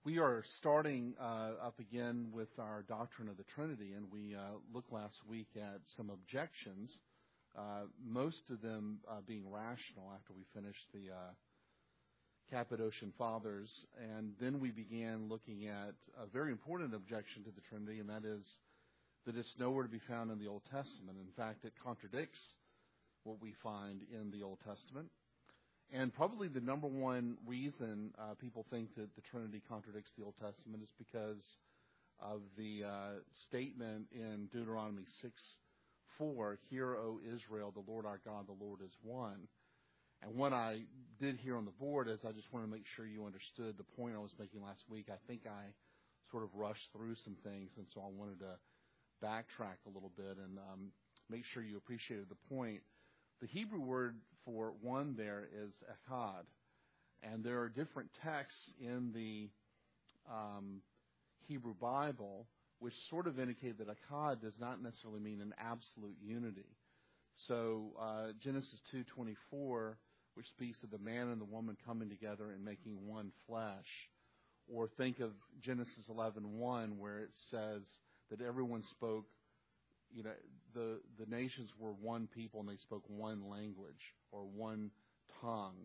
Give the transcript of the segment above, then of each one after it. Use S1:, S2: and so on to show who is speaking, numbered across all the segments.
S1: We are starting up again with our doctrine of the Trinity, and we looked last week at some objections, most of them being rational after we finished the Cappadocian Fathers. And then we began looking at a very important objection to the Trinity, and that is that it's nowhere to be found in the Old Testament. In fact, it contradicts what we find in the Old Testament. And probably the number one reason people think that the Trinity contradicts the Old Testament is because of the statement in Deuteronomy 6:4, "Hear, O Israel, the Lord our God, the Lord is one." And what I did here on the board is I just wanted to make sure you understood the point I was making last week. I think I sort of rushed through some things, and so I wanted to backtrack a little bit and make sure you appreciated the point. The Hebrew word for one there is echad, and there are different texts in the Hebrew Bible which sort of indicate that echad does not necessarily mean an absolute unity. So Genesis 2:24, which speaks of the man and the woman coming together and making one flesh, or think of Genesis 11:1, where it says that everyone spoke. The nations were one people and they spoke one language or one tongue.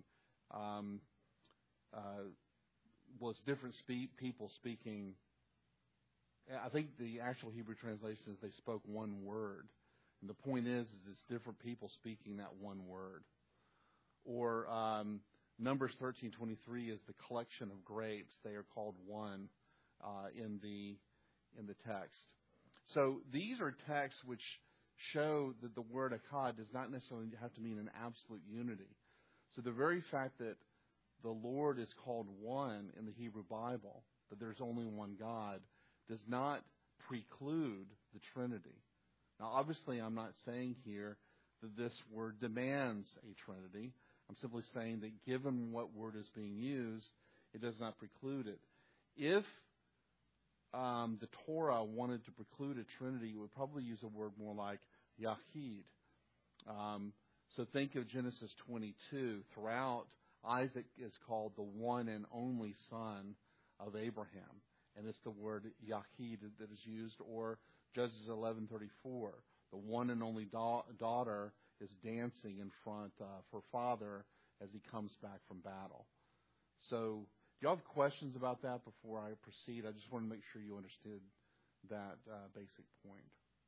S1: Was different people speaking. I think the actual Hebrew translation is they spoke one word. And the point is it's different people speaking that one word. Or Numbers 13:23 is the collection of grapes. They are called one in the text. So these are texts which show that the word echad does not necessarily have to mean an absolute unity. So the very fact that the Lord is called one in the Hebrew Bible, that there's only one God, does not preclude the Trinity. Now, obviously, I'm not saying here that this word demands a Trinity. I'm simply saying that given what word is being used, it does not preclude it. If the Torah wanted to preclude a Trinity, it would probably use a word more like Yahid. So think of Genesis 22. Throughout, Isaac is called the one and only son of Abraham. And it's the word Yahid that is used. Or Judges 11:34. The one and only daughter is dancing in front of her father as he comes back from battle. So do you have questions about that before I proceed? I just want to make sure you understood that basic point.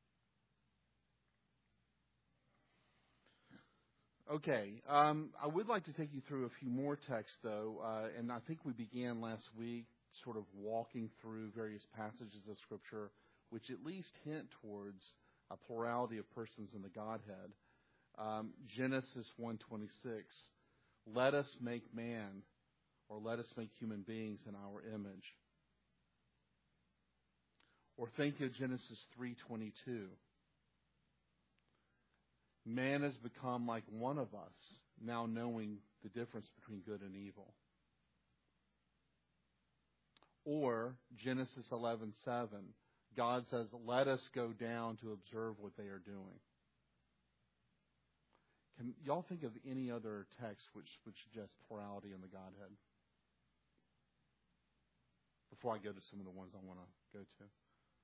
S1: Okay. I would like to take you through a few more texts, though, and I think we began last week sort of walking through various passages of Scripture which at least hint towards a plurality of persons in the Godhead. Genesis 1:26, "Let us make man," or "let us make human beings in our image." Or think of Genesis 3:22. "Man has become like one of us, now knowing the difference between good and evil." Or Genesis 11:7, God says, "Let us go down to observe what they are doing." Can y'all think of any other text which would suggest plurality in the Godhead? Before I go to some of the ones I want to go to.
S2: When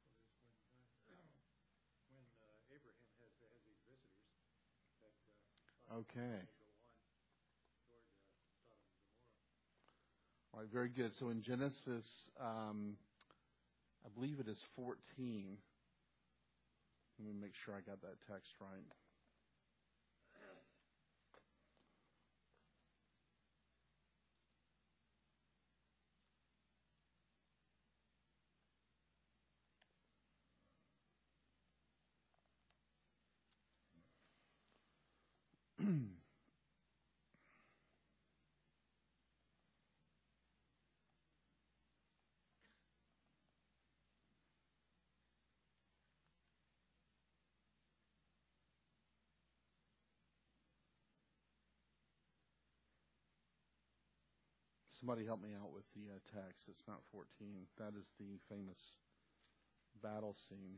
S2: Abraham has these visitors that
S1: Okay.
S2: go on toward Sodom and Gomorrah.
S1: All right, very good. So in Genesis, I believe it is 14. Let me make sure I got that text right. Somebody help me out with the text. It's not 14. That is the famous battle scene.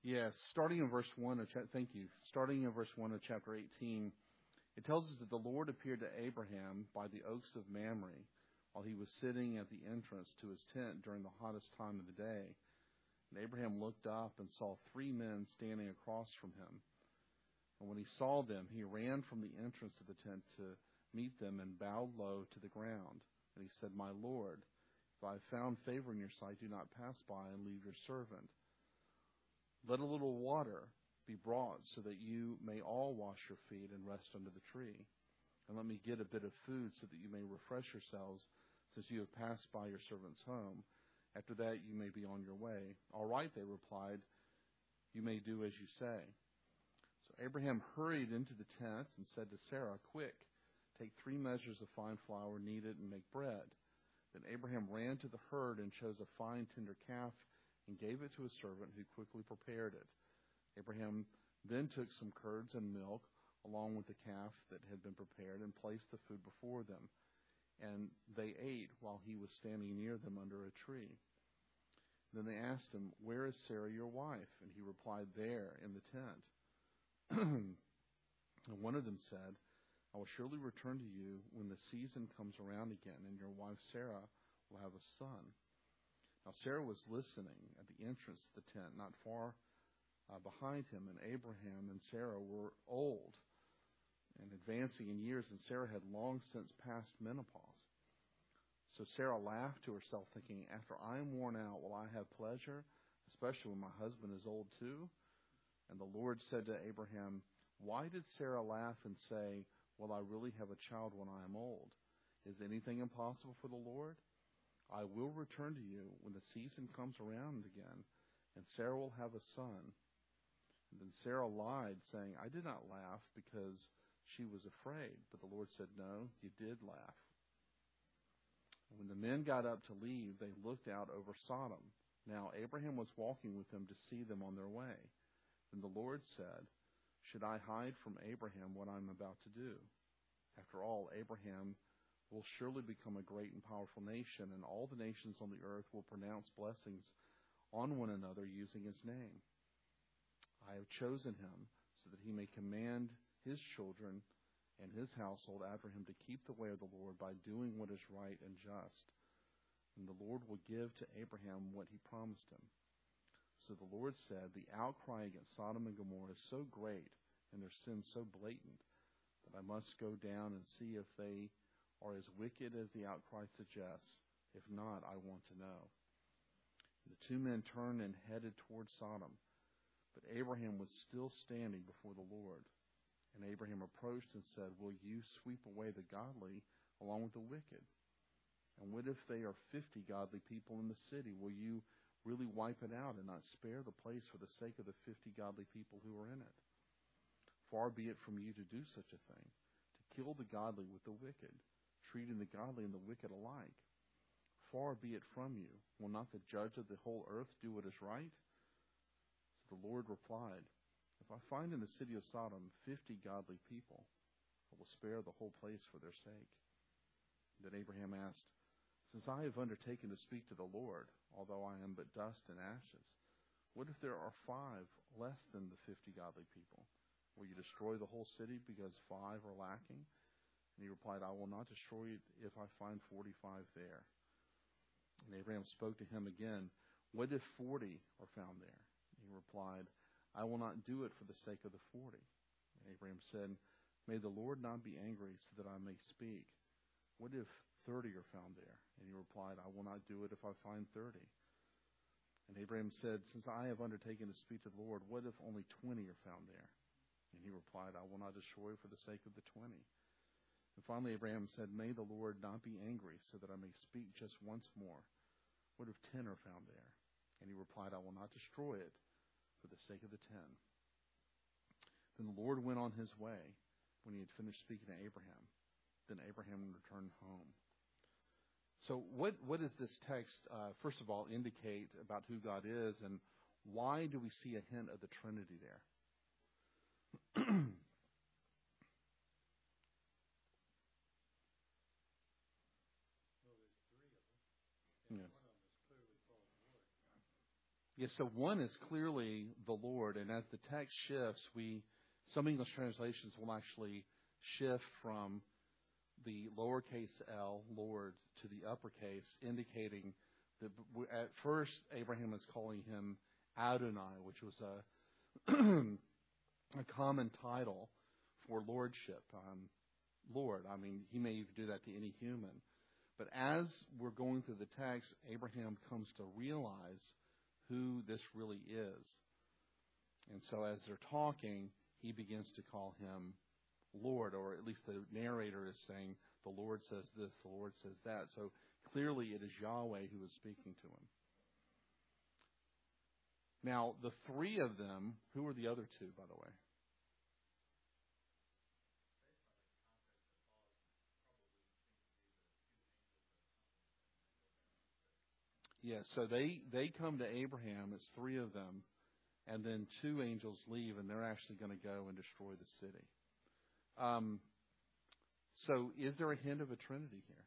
S1: Yes, starting in verse 1 of thank you. Starting in verse 1 of chapter 18, it tells us that the Lord appeared to Abraham by the oaks of Mamre while he was sitting at the entrance to his tent during the hottest time of the day. And Abraham looked up and saw 3 men standing across from him. And when he saw them, he ran from the entrance of the tent to meet them and bowed low to the ground. And he said, "My Lord, if I have found favor in your sight, do not pass by and leave your servant. Let a little water be brought so that you may all wash your feet and rest under the tree. And let me get a bit of food so that you may refresh yourselves, since you have passed by your servant's home. After that you may be on your way." "All right," they replied, "you may do as you say." So Abraham hurried into the tent and said to Sarah, "Quick, take 3 measures of fine flour, knead it, and make bread." Then Abraham ran to the herd and chose a fine tender calf and gave it to his servant, who quickly prepared it. Abraham then took some curds and milk along with the calf that had been prepared and placed the food before them. And they ate while he was standing near them under a tree. Then they asked him, "Where is Sarah, your wife?" And he replied, "There, in the tent." And one of them said, "I will surely return to you when the season comes around again, and your wife Sarah will have a son." Now Sarah was listening at the entrance to the tent, not far behind him, and Abraham and Sarah were old and advancing in years, and Sarah had long since passed menopause. So Sarah laughed to herself, thinking, "After I am worn out, will I have pleasure, especially when my husband is old too?" And the Lord said to Abraham, "Why did Sarah laugh and say, 'Will I really have a child when I am old?' Is anything impossible for the Lord? I will return to you when the season comes around again, and Sarah will have a son." And then Sarah lied, saying, "I did not laugh because she was afraid." But the Lord said, "No, you did laugh." And when the men got up to leave, they looked out over Sodom. Now Abraham was walking with them to see them on their way. Then the Lord said, "Should I hide from Abraham what I am about to do? After all, Abraham will surely become a great and powerful nation, and all the nations on the earth will pronounce blessings on one another using his name. I have chosen him so that he may command his children and his household after him to keep the way of the Lord by doing what is right and just. And the Lord will give to Abraham what he promised him." So the Lord said, "The outcry against Sodom and Gomorrah is so great and their sin so blatant that I must go down and see if they are as wicked as the outcry suggests. If not, I want to know." And the 2 men turned and headed toward Sodom. But Abraham was still standing before the Lord. And Abraham approached and said, "Will you sweep away the godly along with the wicked? And what if they are 50 godly people in the city? Will you really wipe it out and not spare the place for the sake of the 50 godly people who are in it? Far be it from you to do such a thing, to kill the godly with the wicked, treating the godly and the wicked alike. Far be it from you. Will not the judge of the whole earth do what is right?" So the Lord replied, "If I find in the city of Sodom 50 godly people, I will spare the whole place for their sake." Then Abraham asked, "Since I have undertaken to speak to the Lord, although I am but dust and ashes, what if there are 5 less than the 50 godly people? Will you destroy the whole city because 5 are lacking?" And he replied, "I will not destroy it if I find 45 there." And Abraham spoke to him again, "What if 40 are found there?" And he replied, "I will not do it for the sake of the 40. And Abraham said, "May the Lord not be angry so that I may speak. What if 30 are found there?" And he replied, "I will not do it if I find 30. And Abraham said, "Since I have undertaken to speak to the Lord, what if only 20 are found there?" And he replied, "I will not destroy for the sake of the 20. And finally Abraham said, "May the Lord not be angry so that I may speak just once more. What if 10 are found there?" And he replied, "I will not destroy it for the sake of the 10. Then the Lord went on his way when he had finished speaking to Abraham. Then Abraham returned home. So what does this text, first of all, indicate about who God is, and why do we see a hint of the Trinity there?
S2: Well, there's 3 of them, and
S1: Yes.
S2: one of them is clearly called Lord.
S1: Yes, so one is clearly the Lord, and as the text shifts, some English translations will actually shift from the lowercase l, Lord, to the uppercase, indicating that at first Abraham is calling him Adonai, which was a common title for lordship. Lord, I mean, he may even do that to any human. But as we're going through the text, Abraham comes to realize who this really is. And so as they're talking, he begins to call him Lord, or at least the narrator is saying, the Lord says this, the Lord says that. So clearly it is Yahweh who is speaking to him. Now, the three of them, who are the other two, by the way? Yes, so they come to Abraham, it's three of them, and then two angels leave, and they're actually going to go and destroy the city. So is there a hint of a Trinity here?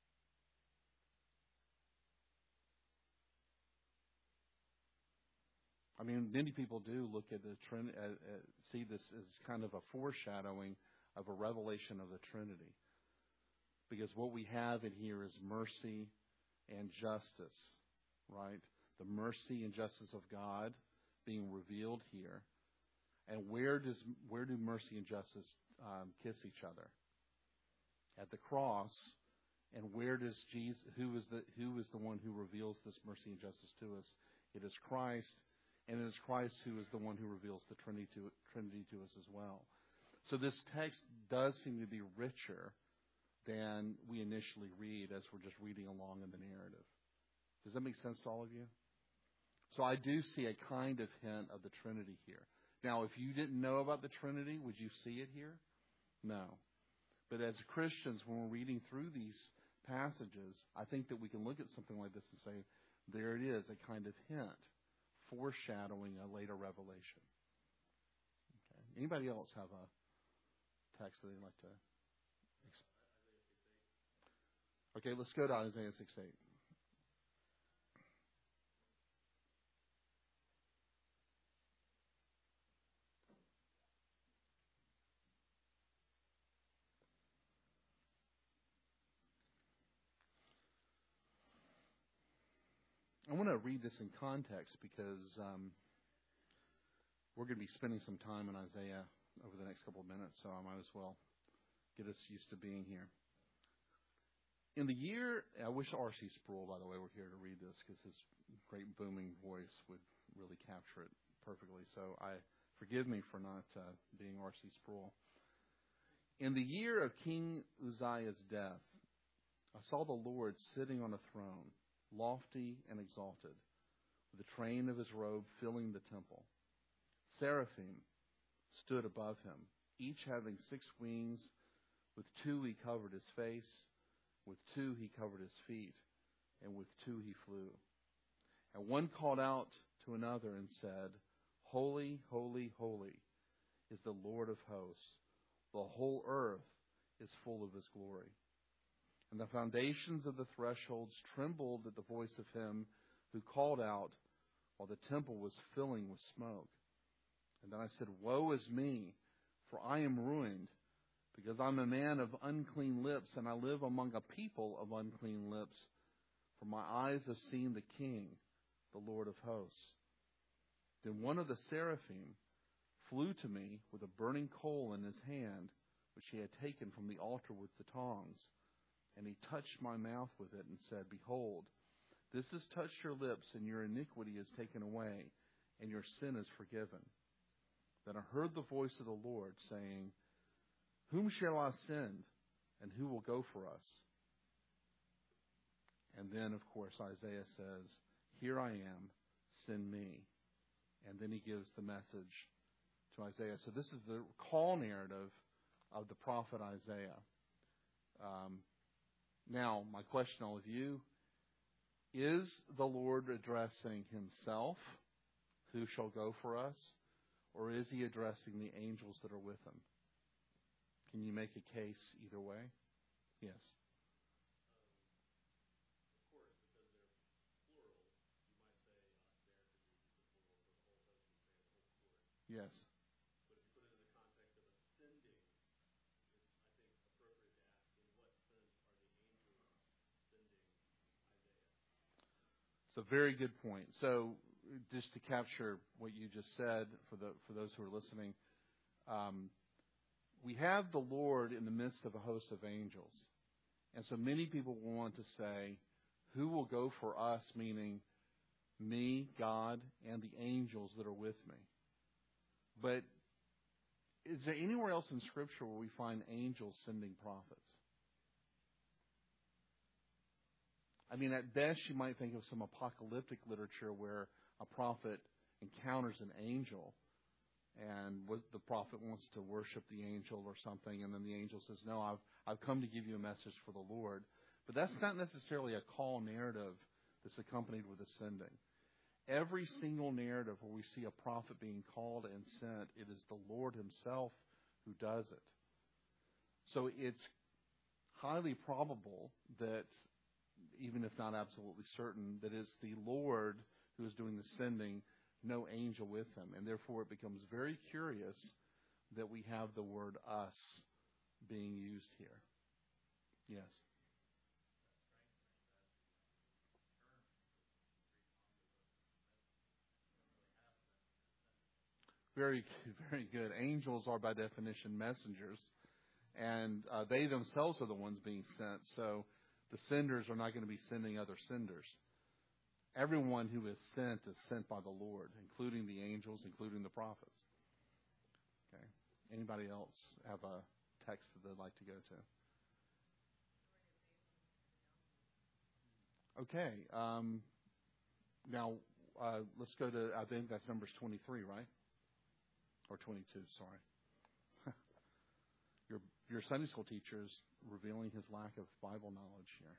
S1: I mean, many people do look at the Trinity, see this as kind of a foreshadowing of a revelation of the Trinity. Because what we have in here is mercy and justice, right? The mercy and justice of God being revealed here. And where do mercy and justice kiss each other? At the cross. And where does Jesus? Who is the one who reveals this mercy and justice to us? It is Christ, and it is Christ who is the one who reveals the Trinity to us as well. So this text does seem to be richer than we initially read as we're just reading along in the narrative. Does that make sense to all of you? So I do see a kind of hint of the Trinity here. Now, if you didn't know about the Trinity, would you see it here? No. But as Christians, when we're reading through these passages, I think that we can look at something like this and say, there it is, a kind of hint, foreshadowing a later revelation. Okay. Anybody else have a text that they'd like to? Okay, let's go to Isaiah 6:8. I want to read this in context because we're going to be spending some time in Isaiah over the next couple of minutes, so I might as well get us used to being here. In the year, I wish R.C. Sproul, by the way, were here to read this because his great booming voice would really capture it perfectly. So forgive me for not being R.C. Sproul. In the year of King Uzziah's death, I saw the Lord sitting on a throne, lofty and exalted, with the train of his robe filling the temple. Seraphim stood above him, each having 6 wings. With 2 he covered his face, with 2 he covered his feet, and with 2 he flew. And one called out to another and said, Holy, holy, holy is the Lord of hosts. The whole earth is full of his glory. And the foundations of the thresholds trembled at the voice of him who called out, while the temple was filling with smoke. And then I said, Woe is me, for I am ruined, because I'm a man of unclean lips, and I live among a people of unclean lips. For my eyes have seen the King, the Lord of hosts. Then one of the seraphim flew to me with a burning coal in his hand, which he had taken from the altar with the tongs. And he touched my mouth with it and said, Behold, this has touched your lips, and your iniquity is taken away, and your sin is forgiven. Then I heard the voice of the Lord saying, Whom shall I send, and who will go for us? And then, of course, Isaiah says, Here I am, send me. And then he gives the message to Isaiah. So this is the call narrative of the prophet Isaiah. Now, my question to all of you, is the Lord addressing himself, who shall go for us, or is he addressing the angels that are with him? Can you make a case either way? Yes.
S2: Of course, because they're plural, you might say there could be
S1: Yes.
S2: But if you put it in the context of ascending, it's, I think, appropriate to ask, in what sense are the angels sending Isaiah?
S1: It's a very good point. So, just to capture what you just said for those who are listening, we have the Lord in the midst of a host of angels. And so many people will want to say, who will go for us, meaning me, God, and the angels that are with me. But is there anywhere else in Scripture where we find angels sending prophets? I mean, at best, you might think of some apocalyptic literature where a prophet encounters an angel, and the prophet wants to worship the angel or something, and then the angel says, no, I've come to give you a message for the Lord. But that's not necessarily a call narrative that's accompanied with ascending. Every single narrative where we see a prophet being called and sent, it is the Lord himself who does it. So it's highly probable that, even if not absolutely certain, that it's the Lord who is doing the sending, no angel with him. And therefore it becomes very curious that we have the word us being used here. Yes. Very, very good. Angels are by definition messengers, and they themselves are the ones being sent. So the senders are not going to be sending other senders. Everyone who is sent by the Lord, including the angels, including the prophets. Okay. Anybody else have a text that they'd like to go to? Okay. Now, let's go to, I think that's Numbers 23, right? Or 22, sorry. Your Sunday school teacher is revealing his lack of Bible knowledge here.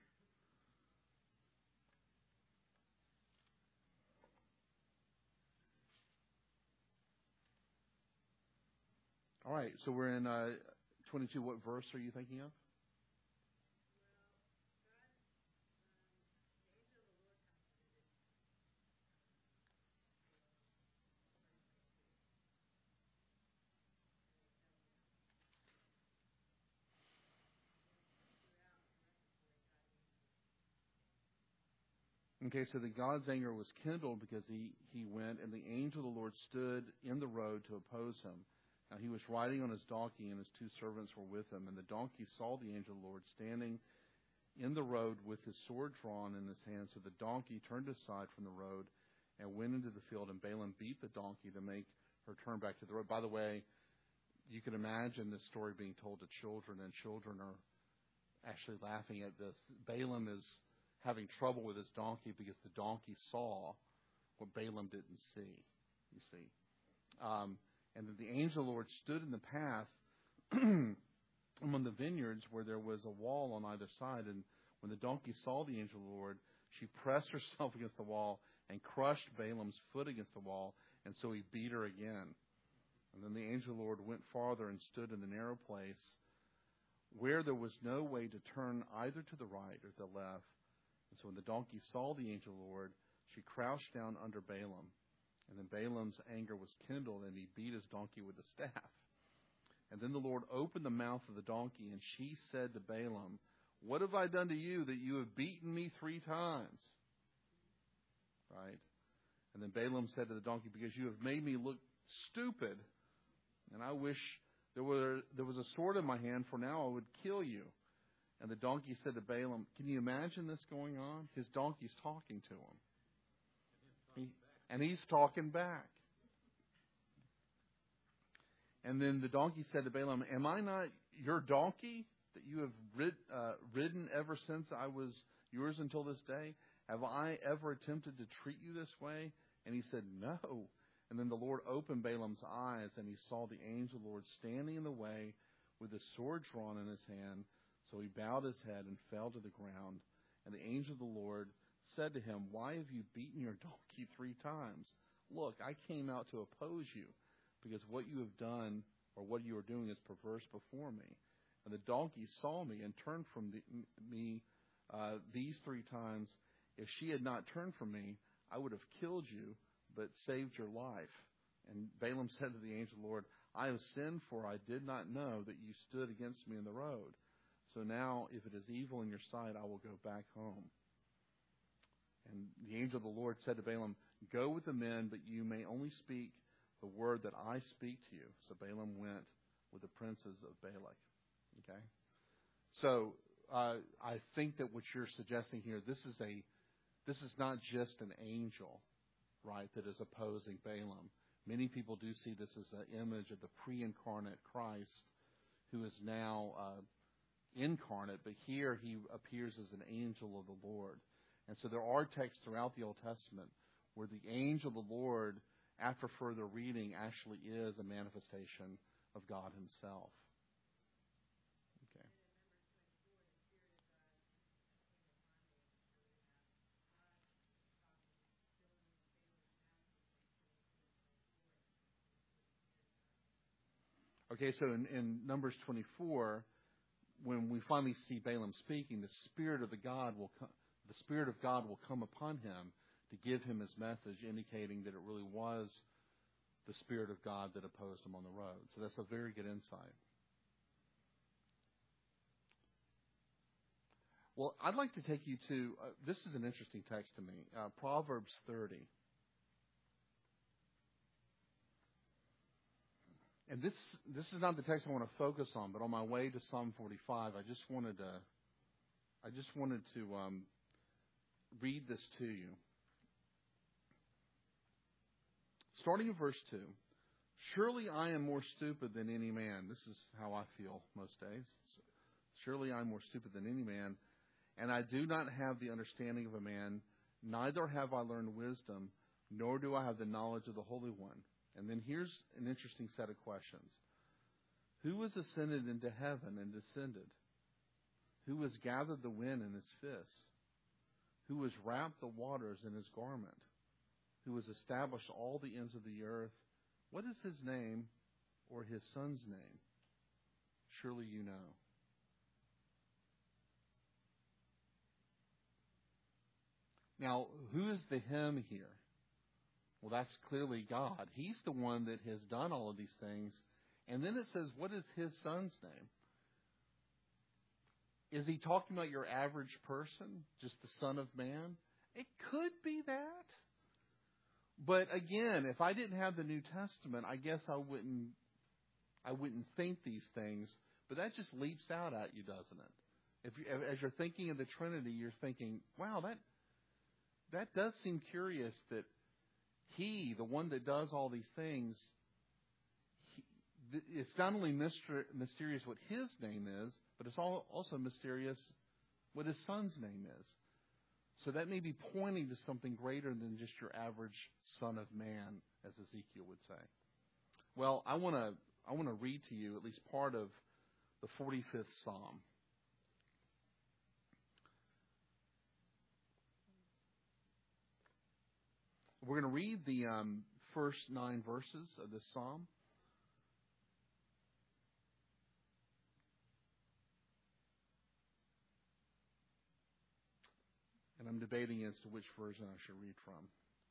S1: All right, so we're in 22. What verse are you thinking of? Okay, so the God's anger was kindled because he went, and the angel of the Lord stood in the road to oppose him. Now he was riding on his donkey, and his two servants were with him. And the donkey saw the angel of the Lord standing in the road with his sword drawn in his hand. So the donkey turned aside from the road and went into the field, and Balaam beat the donkey to make her turn back to the road. By the way, you can imagine this story being told to children, and children are actually laughing at this. Balaam is having trouble with his donkey because the donkey saw what Balaam didn't see, you see. And then the angel of the Lord stood in the path among the vineyards where there was a wall on either side. And when the donkey saw the angel of the Lord, she pressed herself against the wall and crushed Balaam's foot against the wall, and so he beat her again. And then the angel of the Lord went farther and stood in the narrow place where there was no way to turn either to the right or to the left. And so when the donkey saw the angel of the Lord, she crouched down under Balaam. And then Balaam's anger was kindled, and he beat his donkey with a staff. And then the Lord opened the mouth of the donkey, and she said to Balaam, "What have I done to you that you have beaten me 3 times?" Right? And then Balaam said to the donkey, "Because you have made me look stupid, and I wish there was a sword in my hand, for now I would kill you." And the donkey said to Balaam, can you imagine this going on? His donkey's talking to him. And he's talking back. And then the donkey said to Balaam, "Am I not your donkey that you have ridden ever since I was yours until this day? Have I ever attempted to treat you this way?" And he said, "No." And then the Lord opened Balaam's eyes, and he saw the angel of the Lord standing in the way with his sword drawn in his hand. So he bowed his head and fell to the ground. And the angel of the Lord said to him, "Why have you beaten your donkey 3 times? Look, I came out to oppose you, because what you have done, or what you are doing, is perverse before me. And the donkey saw me and turned from me these 3 times. If she had not turned from me, I would have killed you, but saved your life." And Balaam said to the angel of the Lord, I have sinned, for I did not know that you stood against me in the road. So now, if it is evil in your sight, I will go back home. And the angel of the Lord said to Balaam, Go with the men, but you may only speak the word that I speak to you. So Balaam went with the princes of Balak. Okay? So I think that what you're suggesting here, this is not just an angel, right, that is opposing Balaam. Many people do see this as an image of the pre-incarnate Christ who is now incarnate, but here he appears as an angel of the Lord. And so there are texts throughout the Old Testament where the angel of the Lord, after further reading, actually is a manifestation of God himself. Okay. Okay, so in Numbers 24, when we finally see Balaam speaking, the Spirit of God will come upon him to give him his message, indicating that it really was the Spirit of God that opposed him on the road. So that's a very good insight. Well, I'd like to take you to, this is an interesting text to me, Proverbs 30. And this is not the text I want to focus on, but on my way to Psalm 45, I just wanted to read this to you. Starting in verse 2, Surely I am more stupid than any man. This is how I feel most days. Surely I am more stupid than any man, and I do not have the understanding of a man, neither have I learned wisdom, nor do I have the knowledge of the Holy One. And then here's an interesting set of questions. Who has ascended into heaven and descended? Who has gathered the wind in his fist? Who has wrapped the waters in his garment? Who has established all the ends of the earth? What is his name or his son's name? Surely you know. Now, who is the him here? Well, that's clearly God. He's the one that has done all of these things. And then it says, what is his son's name? Is he talking about your average person, just the Son of Man? It could be that. But again, if I didn't have the New Testament, I guess I wouldn't think these things. But that just leaps out at you, doesn't it? As you're thinking of the Trinity, you're thinking, wow, that does seem curious that he, the one that does all these things, it's not only mysterious what his name is, but it's also mysterious what his son's name is. So that may be pointing to something greater than just your average son of man, as Ezekiel would say. Well, I want to read to you at least part of the 45th Psalm. We're going to read the first 9 verses of this psalm. And I'm debating as to which version I should read from.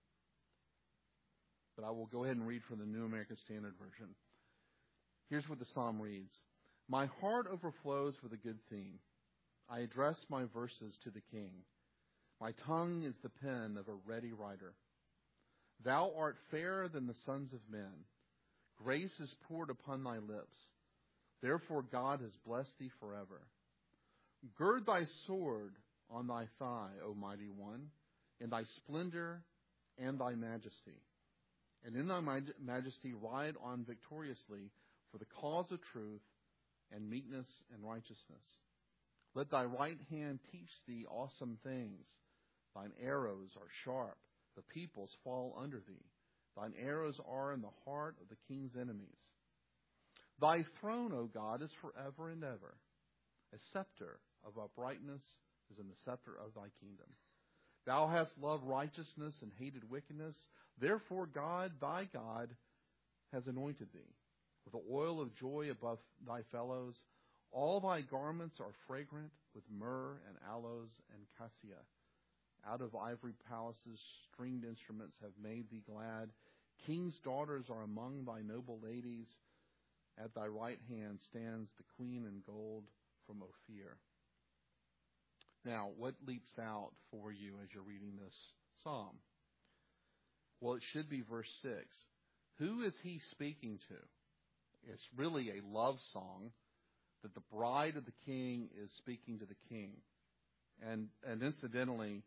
S1: But I will go ahead and read from the New American Standard Version. Here's what the psalm reads. My heart overflows with a good theme. I address my verses to the King. My tongue is the pen of a ready writer. Thou art fairer than the sons of men. Grace is poured upon thy lips. Therefore God has blessed thee forever. Gird thy sword on thy thigh, O mighty one, in thy splendor and thy majesty. And in thy majesty ride on victoriously for the cause of truth and meekness and righteousness. Let thy right hand teach thee awesome things. Thine arrows are sharp. The peoples fall under thee. Thine arrows are in the heart of the king's enemies. Thy throne, O God, is forever and ever. A scepter of uprightness is in the scepter of thy kingdom. Thou hast loved righteousness and hated wickedness. Therefore God, thy God, has anointed thee with the oil of joy above thy fellows. All thy garments are fragrant with myrrh and aloes and cassia. Out of ivory palaces, stringed instruments have made thee glad. King's daughters are among thy noble ladies. At thy right hand stands the queen in gold from Ophir. Now, what leaps out for you as you're reading this psalm? Well, it should be verse 6. Who is he speaking to? It's really a love song that the bride of the king is speaking to the king. And incidentally,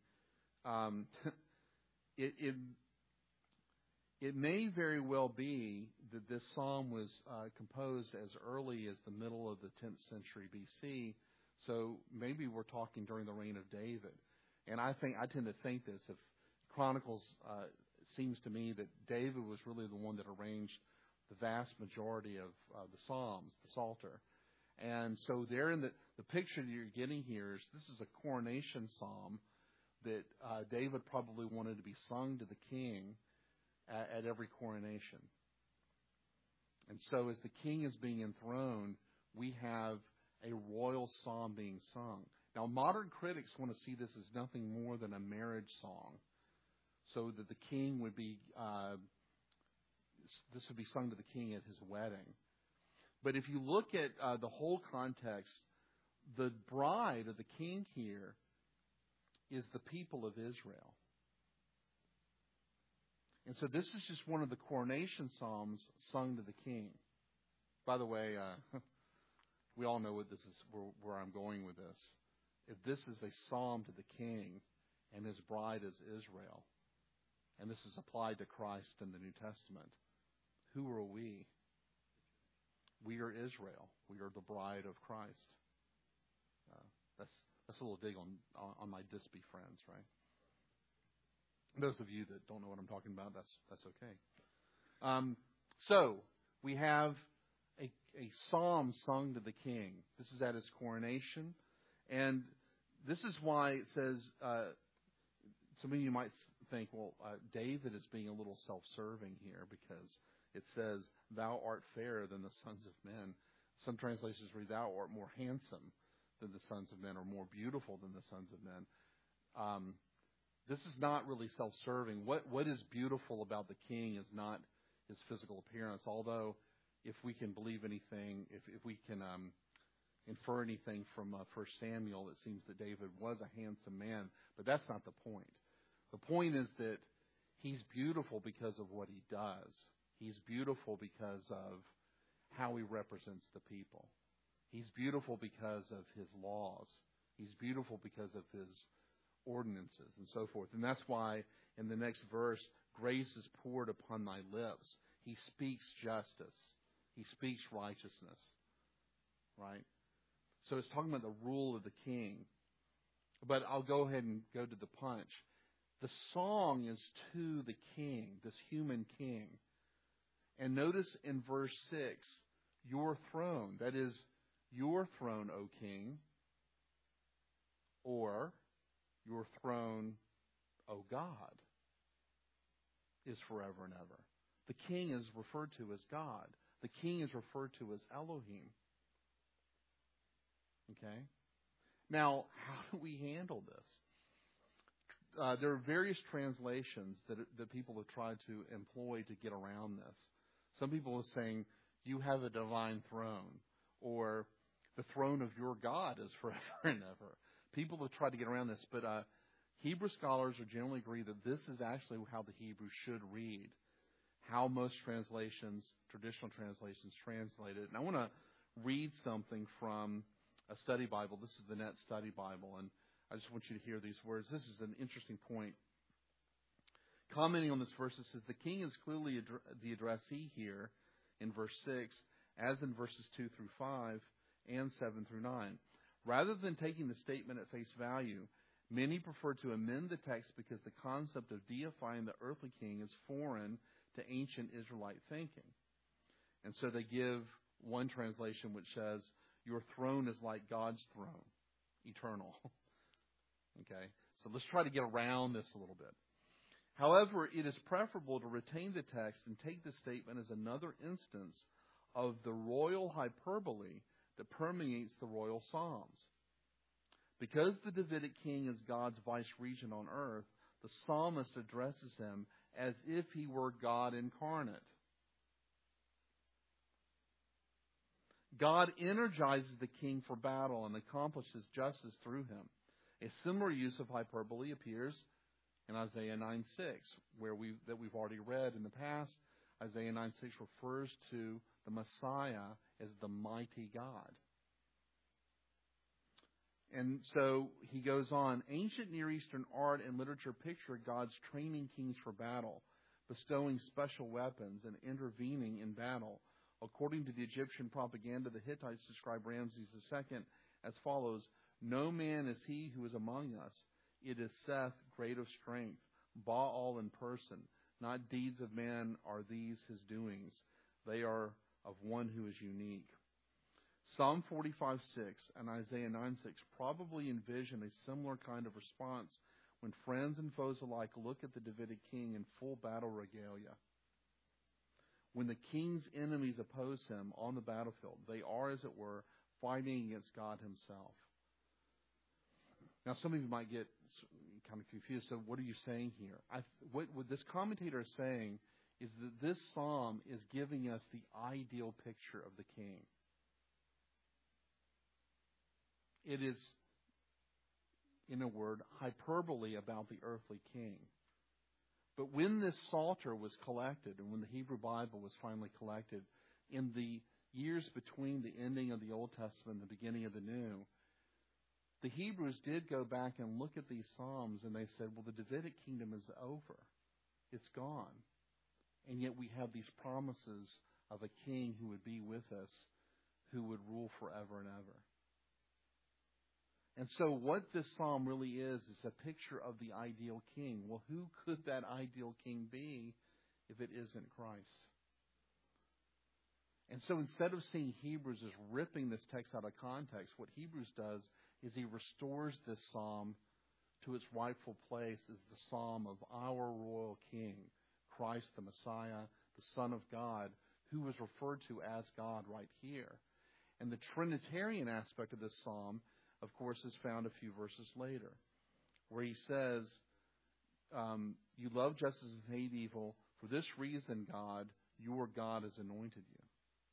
S1: it may very well be that this psalm was composed as early as the middle of the 10th century B.C., so maybe we're talking during the reign of David. And I tend to think this. If Chronicles seems to me that David was really the one that arranged the vast majority of the Psalms, the Psalter. And so there in the picture that you're getting here is this is a coronation psalm that David probably wanted to be sung to the king at every coronation. And so as the king is being enthroned, we have a royal psalm being sung. Now, modern critics want to see this as nothing more than a marriage song, so that the king would be, this would be sung to the king at his wedding. But if you look at the whole context, the bride of the king here is the people of Israel. And so this is just one of the coronation psalms sung to the king. By the way, we all know what this is, where I'm going with this. If this is a psalm to the king and his bride is Israel, and this is applied to Christ in the New Testament, who are we? We are Israel. We are the bride of Christ. That's a little dig on my Dispy friends, right? Those of you that don't know what I'm talking about, that's okay. So we have a psalm sung to the king. This is at his coronation, and this is why it says. Some of you might think, well, David is being a little self-serving here because it says, "Thou art fairer than the sons of men." Some translations read, "Thou art more handsome than the sons of men," or more beautiful than the sons of men. This is not really self-serving. What is beautiful about the king is not his physical appearance, although if we can believe anything, if we can infer anything from 1 Samuel, it seems that David was a handsome man, but that's not the point. The point is that he's beautiful because of what he does. He's beautiful because of how he represents the people. He's beautiful because of his laws. He's beautiful because of his ordinances and so forth. And that's why in the next verse, grace is poured upon thy lips. He speaks justice. He speaks righteousness. Right? So it's talking about the rule of the king. But I'll go ahead and go to the punch. The song is to the king, this human king. And notice in verse 6, your throne, that is, your throne, O king, or your throne, O God, is forever and ever. The king is referred to as God. The king is referred to as Elohim. Okay? Now, how do we handle this? There are various translations that people have tried to employ to get around this. Some people are saying, you have a divine throne, or the throne of your God is forever and ever. People have tried to get around this, but Hebrew scholars are generally agree that this is actually how the Hebrew should read, how most translations, traditional translations, translate it. And I want to read something from a study Bible. This is the Net Study Bible, and I just want you to hear these words. This is an interesting point. Commenting on this verse, it says, the king is clearly the addressee here in verse 6, as in verses 2 through 5 and 7 through 9. Rather than taking the statement at face value, many prefer to amend the text because the concept of deifying the earthly king is foreign to ancient Israelite thinking. And so they give one translation which says, your throne is like God's throne, eternal. Okay, so let's try to get around this a little bit. However, it is preferable to retain the text and take the statement as another instance of the royal hyperbole that permeates the royal psalms. Because the Davidic king is God's vice-regent on earth, the psalmist addresses him as if he were God incarnate. God energizes the king for battle and accomplishes justice through him. A similar use of hyperbole appears in Isaiah 9:6, that we've already read in the past. Isaiah 9:6 refers to the Messiah as the mighty God. And so he goes on, ancient Near Eastern art and literature picture God's training kings for battle, bestowing special weapons and intervening in battle. According to the Egyptian propaganda, the Hittites describe Ramses II as follows: no man is he who is among us. It is Seth, great of strength, Baal in person. Not deeds of man are these his doings. They are of one who is unique. Psalm 45:6 and Isaiah 9:6 probably envision a similar kind of response when friends and foes alike look at the Davidic king in full battle regalia. When the king's enemies oppose him on the battlefield, they are, as it were, fighting against God himself. Now, some of you might get kind of confused. So what are you saying here? What this commentator is saying is that this psalm is giving us the ideal picture of the king. It is, in a word, hyperbole about the earthly king. But when this Psalter was collected, and when the Hebrew Bible was finally collected, in the years between the ending of the Old Testament and the beginning of the New, the Hebrews did go back and look at these Psalms, and they said, well, the Davidic kingdom is over. It's gone. And yet we have these promises of a king who would be with us, who would rule forever and ever. And so what this psalm really is a picture of the ideal king. Well, who could that ideal king be if it isn't Christ? And so instead of seeing Hebrews as ripping this text out of context, what Hebrews does is he restores this psalm to its rightful place as the psalm of our royal king, Christ the Messiah, the Son of God, who was referred to as God right here. And the Trinitarian aspect of this psalm, of course, is found a few verses later, where he says, you love justice and hate evil. For this reason, God, your God, has anointed you.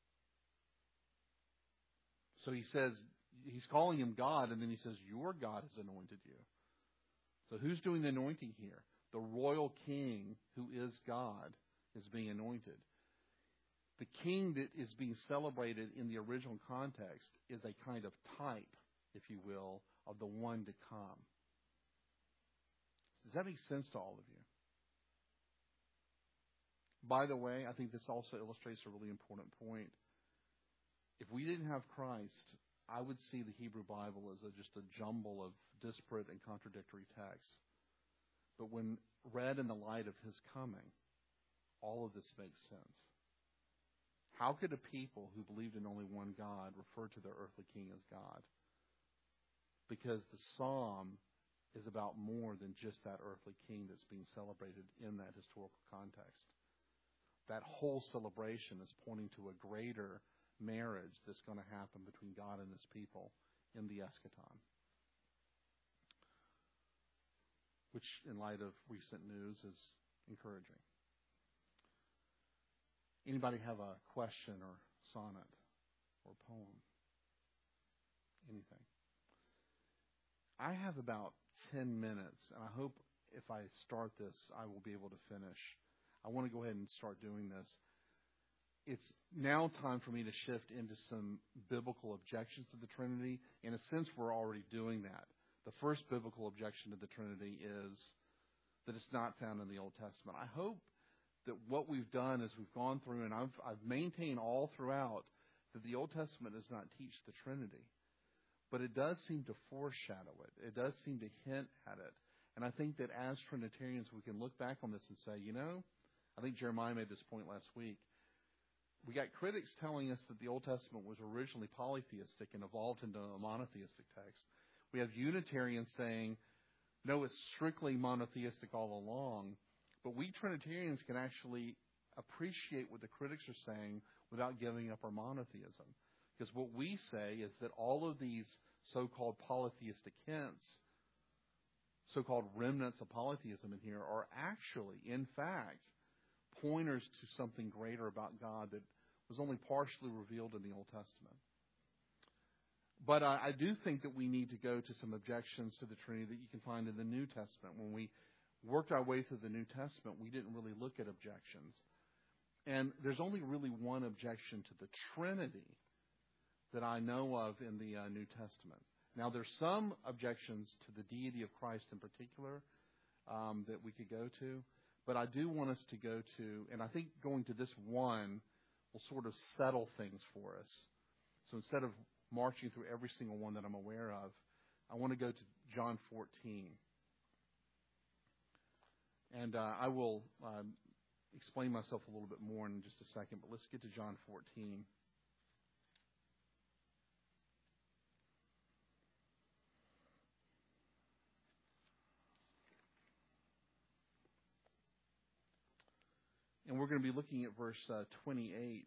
S1: So he says, he's calling him God, and then he says, your God has anointed you. So who's doing the anointing here? The royal king, who is God, is being anointed. The king that is being celebrated in the original context is a kind of type, if you will, of the one to come. Does that make sense to all of you? By the way, I think this also illustrates a really important point. If we didn't have Christ, I would see the Hebrew Bible as just a jumble of disparate and contradictory texts. But when read in the light of his coming, all of this makes sense. How could a people who believed in only one God refer to their earthly king as God? Because the psalm is about more than just that earthly king that's being celebrated in that historical context. That whole celebration is pointing to a greater marriage that's going to happen between God and his people in the eschaton. Which, in light of recent news, is encouraging. Anybody have a question or sonnet or poem? Anything? I have about 10 minutes, and I hope if I start this, I will be able to finish. I want to go ahead and start doing this. It's now time for me to shift into some biblical objections to the Trinity. In a sense, we're already doing that. The first biblical objection to the Trinity is that it's not found in the Old Testament. I hope that what we've done is we've gone through, and I've maintained all throughout that the Old Testament does not teach the Trinity. But it does seem to foreshadow it. It does seem to hint at it. And I think that as Trinitarians, we can look back on this and say, I think Jeremiah made this point last week. We got critics telling us that the Old Testament was originally polytheistic and evolved into a monotheistic text. We have Unitarians saying, no, it's strictly monotheistic all along. But we Trinitarians can actually appreciate what the critics are saying without giving up our monotheism. Because what we say is that all of these so-called polytheistic hints so-called remnants of polytheism in here are actually, in fact, pointers to something greater about God that was only partially revealed in the Old Testament. But I do think that we need to go to some objections to the Trinity that you can find in the New Testament. When we worked our way through the New Testament, we didn't really look at objections. And there's only really one objection to the Trinity that I know of in the New Testament. Now, there's some objections to the deity of Christ in particular that we could go to, but I do want us to go to, and I think going to this one will sort of settle things for us. So instead of marching through every single one that I'm aware of, I want to go to John 14. And I will explain myself a little bit more in just a second, but let's get to John 14. And we're going to be looking at verse 28.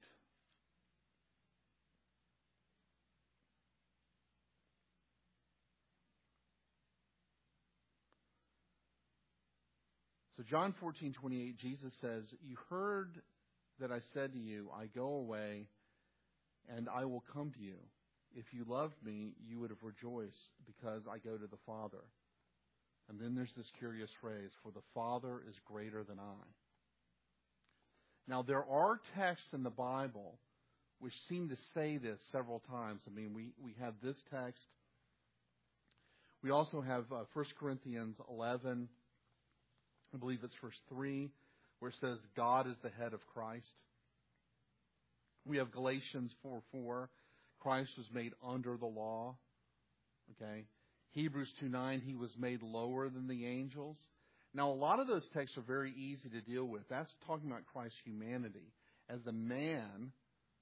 S1: So John 14:28, Jesus says, "You heard that I said to you, I go away, and I will come to you. If you loved me, you would have rejoiced, because I go to the Father." And then there's this curious phrase, "For the Father is greater than I." Now, there are texts in the Bible which seem to say this several times. I mean, we have this text. We also have 1 Corinthians 11, I believe it's verse 3, where it says, God is the head of Christ. We have Galatians 4:4, Christ was made under the law. Okay. Hebrews 2:9, he was made lower than the angels. Now, a lot of those texts are very easy to deal with. That's talking about Christ's humanity. As a man,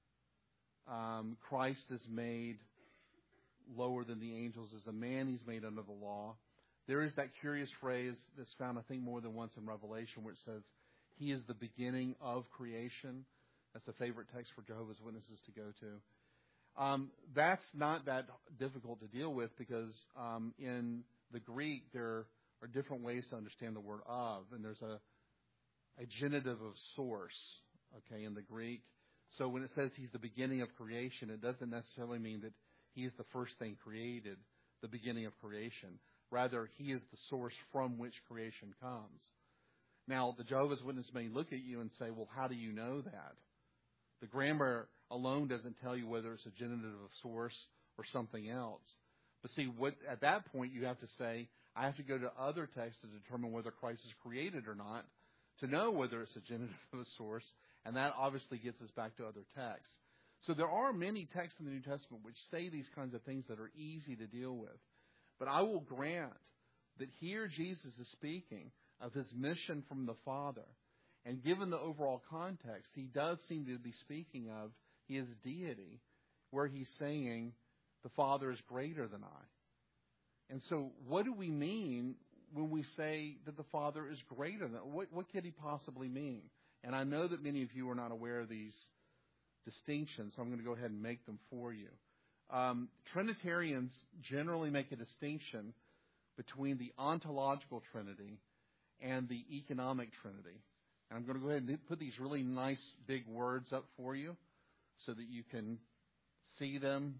S1: Christ is made lower than the angels. As a man, he's made under the law. There is that curious phrase that's found, I think, more than once in Revelation, where it says, he is the beginning of creation. That's a favorite text for Jehovah's Witnesses to go to. That's not that difficult to deal with, because in the Greek, there are different ways to understand the word of, and there's a genitive of source, okay, in the Greek. So when it says he's the beginning of creation, it doesn't necessarily mean that he is the first thing created, the beginning of creation. Rather, he is the source from which creation comes. Now, the Jehovah's Witness may look at you and say, well, how do you know that? The grammar alone doesn't tell you whether it's a genitive of source or something else. But see, at that point, you have to say, I have to go to other texts to determine whether Christ is created or not, to know whether it's a genitive of a source, and that obviously gets us back to other texts. So there are many texts in the New Testament which say these kinds of things that are easy to deal with. But I will grant that here Jesus is speaking of his mission from the Father. And given the overall context, he does seem to be speaking of his deity, where he's saying the Father is greater than I. And so what do we mean when we say that the Father is greater than? What could he possibly mean? And I know that many of you are not aware of these distinctions, so I'm going to go ahead and make them for you. Trinitarians generally make a distinction between the ontological Trinity and the economic Trinity. And I'm going to go ahead and put these really nice big words up for you so that you can see them.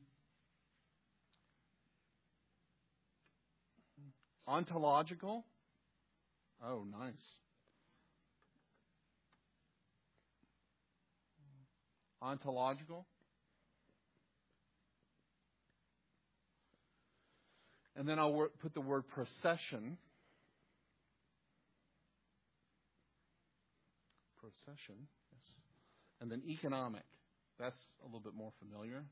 S1: Ontological. Oh, nice. Ontological. And then I'll put the word procession. Procession, yes. And then economic. That's a little bit more familiar.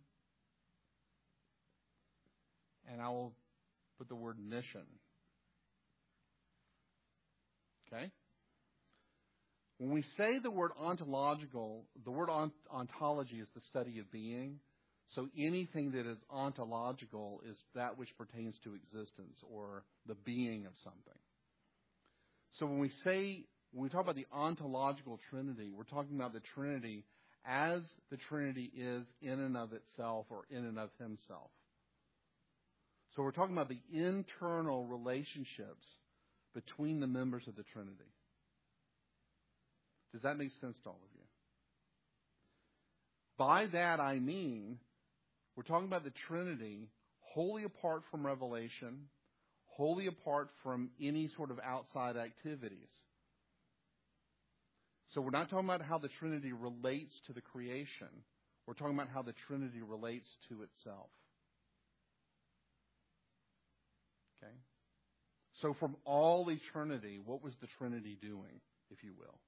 S1: And I will put the word mission. Okay? When we say the word ontological, the word ontology is the study of being. So anything that is ontological is that which pertains to existence or the being of something. So when we talk about the ontological Trinity, we're talking about the Trinity as the Trinity is in and of itself or in and of himself. So we're talking about the internal relationships between the members of the Trinity. Does that make sense to all of you? By that I mean, we're talking about the Trinity wholly apart from revelation, wholly apart from any sort of outside activities. So we're not talking about how the Trinity relates to the creation. We're talking about how the Trinity relates to itself. Okay? So from all eternity, what was the Trinity doing, if you will?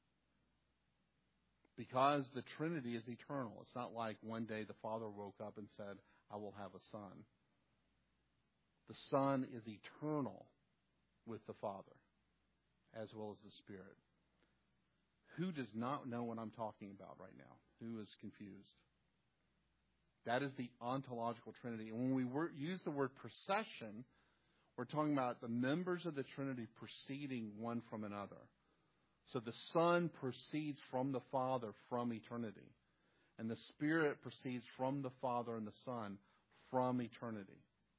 S1: Because the Trinity is eternal. It's not like one day the Father woke up and said, I will have a son. The Son is eternal with the Father, as well as the Spirit. Who does not know what I'm talking about right now? Who is confused? That is the ontological Trinity. And when we use the word procession, we're talking about the members of the Trinity proceeding one from another. So the Son proceeds from the Father from eternity. And the Spirit proceeds from the Father and the Son from eternity.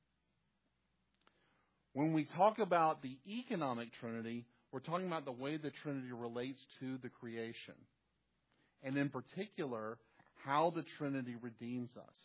S1: When we talk about the economic Trinity, we're talking about the way the Trinity relates to the creation. And in particular, how the Trinity redeems us.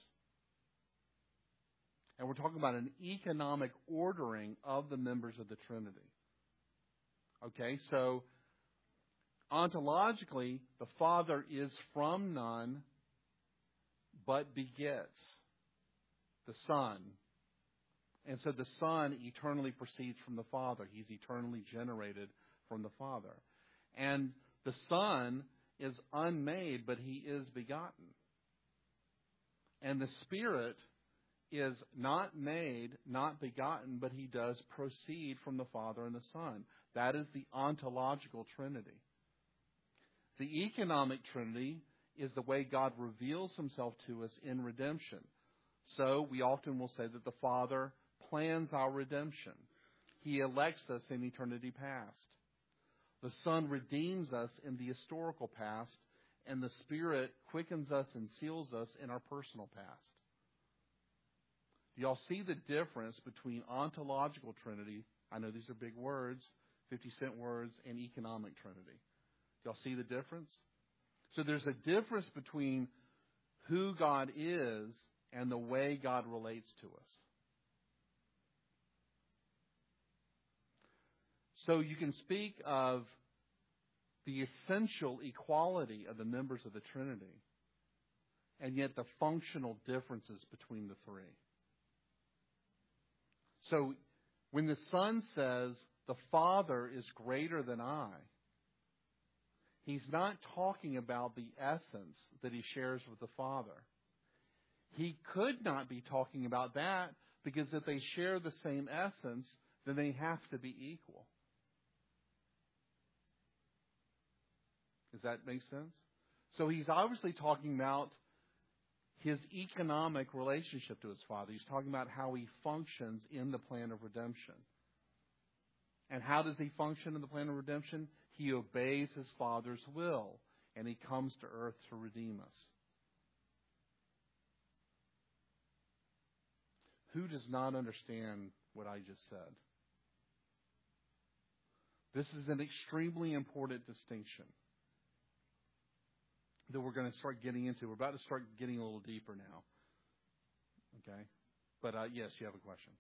S1: And we're talking about an economic ordering of the members of the Trinity. Okay, so ontologically, the Father is from none, but begets the Son. And so the Son eternally proceeds from the Father. He's eternally generated from the Father. And the Son is unmade, but He is begotten. And the Spirit is not made, not begotten, but He does proceed from the Father and the Son. That is the ontological Trinity. The economic Trinity is the way God reveals Himself to us in redemption. So we often will say that the Father plans our redemption. He elects us in eternity past. The Son redeems us in the historical past, and the Spirit quickens us and seals us in our personal past. Do y'all see the difference between ontological Trinity, I know these are big words, 50-cent words, and economic Trinity? Do y'all see the difference? So there's a difference between who God is and the way God relates to us. So you can speak of the essential equality of the members of the Trinity, and yet the functional differences between the three. So when the Son says, the Father is greater than I, He's not talking about the essence that He shares with the Father. He could not be talking about that, because if they share the same essence, then they have to be equal. Does that make sense? So He's obviously talking about His economic relationship to His Father. He's talking about how He functions in the plan of redemption. And how does He function in the plan of redemption? He obeys His Father's will, and He comes to earth to redeem us. Who does not understand what I just said? This is an extremely important distinction that we're going to start getting into. We're about to start getting a little deeper now. Okay? But yes, you have a question.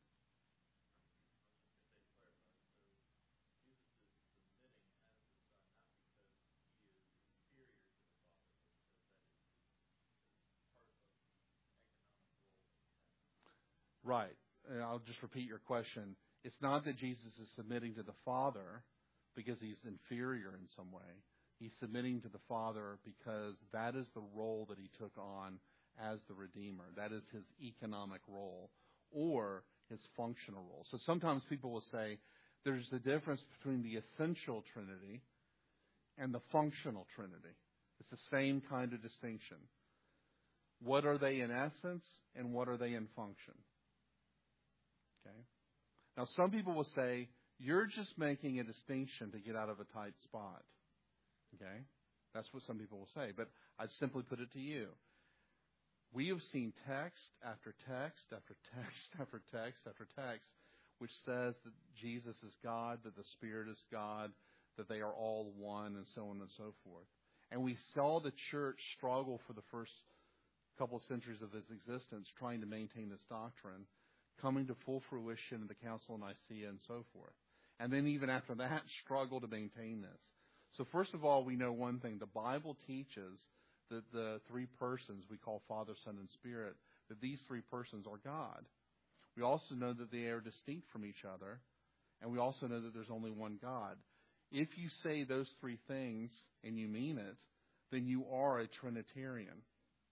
S1: Right. I'll just repeat your question. It's not that Jesus is submitting to the Father because He's inferior in some way. He's submitting to the Father because that is the role that He took on as the Redeemer. That is His economic role or His functional role. So sometimes people will say there's a difference between the essential Trinity and the functional Trinity. It's the same kind of distinction. What are they in essence and what are they in function? Okay. Now, some people will say, you're just making a distinction to get out of a tight spot. Okay? That's what some people will say. But I'd simply put it to you. We have seen text after text after text after text after text which says that Jesus is God, that the Spirit is God, that they are all one, and so on and so forth. And we saw the church struggle for the first couple of centuries of its existence trying to maintain this doctrine, coming to full fruition in the Council of Nicaea and so forth. And then even after that, struggle to maintain this. So first of all, we know one thing. The Bible teaches that the three persons we call Father, Son, and Spirit, that these three persons are God. We also know that they are distinct from each other, and we also know that there's only one God. If you say those three things and you mean it, then you are a Trinitarian.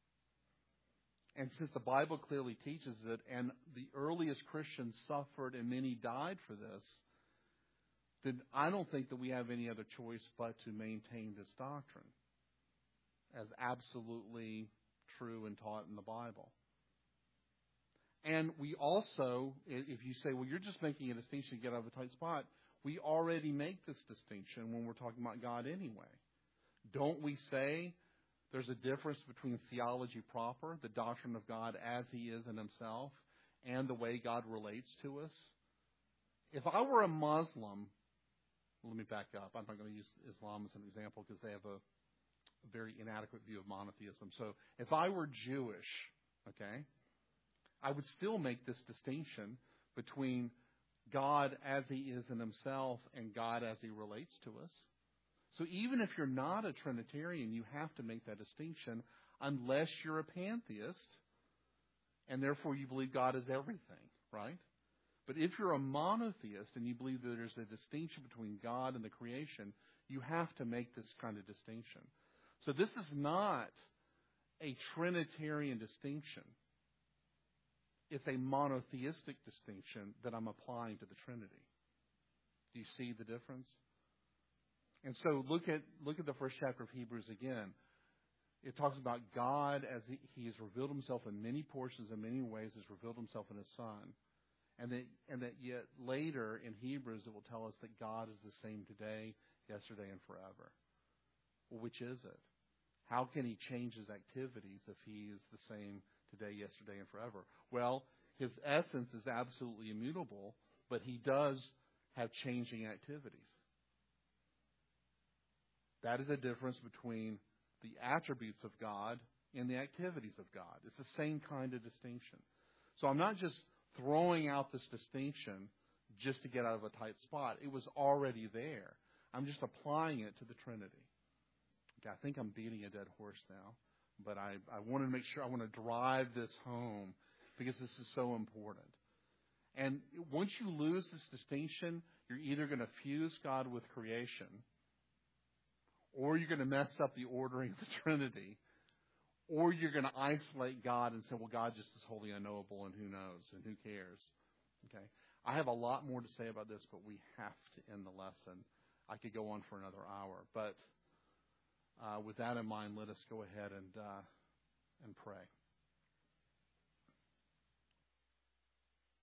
S1: And since the Bible clearly teaches it, and the earliest Christians suffered and many died for this, then I don't think that we have any other choice but to maintain this doctrine as absolutely true and taught in the Bible. And we also, if you say, well, you're just making a distinction to get out of a tight spot, we already make this distinction when we're talking about God anyway. Don't we say there's a difference between theology proper, the doctrine of God as He is in Himself, and the way God relates to us? If I were a Muslim, let me back up. I'm not going to use Islam as an example because they have a very inadequate view of monotheism. So if I were Jewish, okay, I would still make this distinction between God as He is in Himself and God as He relates to us. So even if you're not a Trinitarian, you have to make that distinction unless you're a pantheist and therefore you believe God is everything, right? But if you're a monotheist and you believe that there's a distinction between God and the creation, you have to make this kind of distinction. So this is not a Trinitarian distinction. It's a monotheistic distinction that I'm applying to the Trinity. Do you see the difference? And so look at the first chapter of Hebrews again. It talks about God as He has revealed Himself in many portions, in many ways, has revealed Himself in His Son. And that yet later in Hebrews it will tell us that God is the same today, yesterday, and forever. Well, which is it? How can He change His activities if He is the same today, yesterday, and forever? Well, His essence is absolutely immutable, but He does have changing activities. That is a difference between the attributes of God and the activities of God. It's the same kind of distinction. So I'm not just throwing out this distinction just to get out of a tight spot. It was already there. I'm just applying it to the Trinity. Okay, I think I'm beating a dead horse now, but I want to make sure, I want to drive this home because this is so important. And once you lose this distinction, you're either going to fuse God with creation, or you're going to mess up the ordering of the Trinity, or you're going to isolate God and say, well, God just is wholly unknowable, and who knows, and who cares? Okay, I have a lot more to say about this, but we have to end the lesson. I could go on for another hour, but with that in mind, let us go ahead and pray.